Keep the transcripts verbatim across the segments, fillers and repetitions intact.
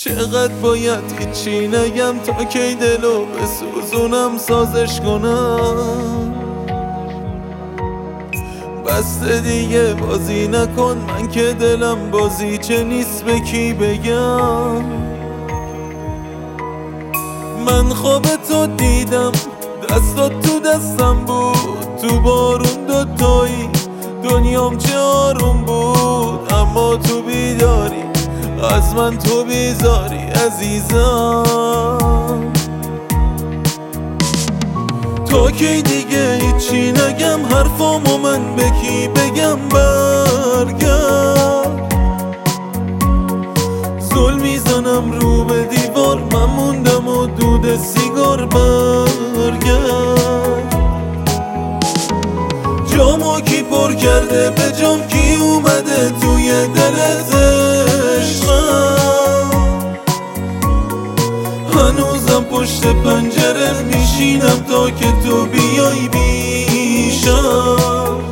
چقدر باید هیچی نگم تا کی دلو بسوزونم سازش کنم. بسته دیگه بازی نکن، من که دلم بازی چه نیست به کی بگم. من خواب تو دیدم، دستات تو دستم بود، تو بارون دوتایی دنیام چه آروم بود. اما تو بیداری از من تو بیزاری عزیزم. تا کی دیگه هیچی نگم، حرفامو من به کی بگم برگرد. زل میزنم رو به دیوار، من موندم و دود سیگار برگرد. جامو کی پر کرده به جام، کی اومده توی دلت عشقم. هنوزم پشت پنجره میشینم تا که تو بیای پیشم.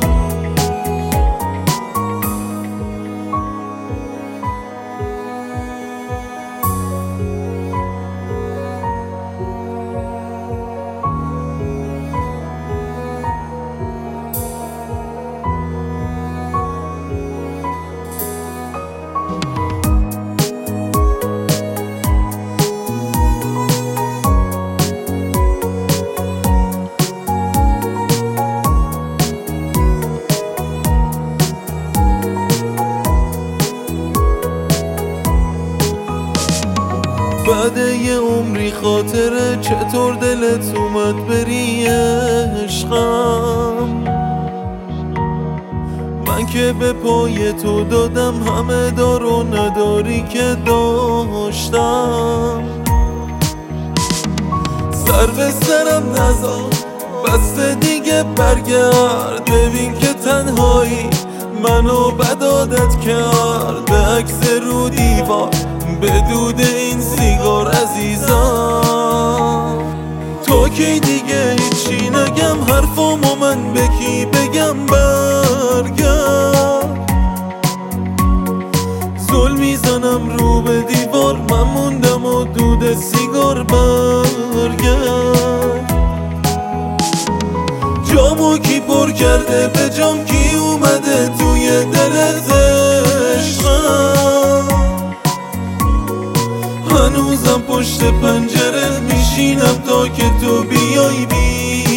بعد یه عمری خاطره چطور دلت اومد بری عشقم. من که به پای تو دادم همه دار و نداری که داشتم. سر به سرم نزار، بسته دیگه برگرد. ببین که تنهایی منو بد عادت کرد، به عکس رو دیوار به دود این سیگار عزیزم. تا کی دیگه هیچی نگم، حرفامو من به کی بگم برگرد. زل میزنم رو به دیوار، من موندم و دود سیگار برگرد. جامو کی پر کرده به جام، کی اومده توی دلت عشقم. هنوزم پشت پنجره میشینم تا که تو بیای بی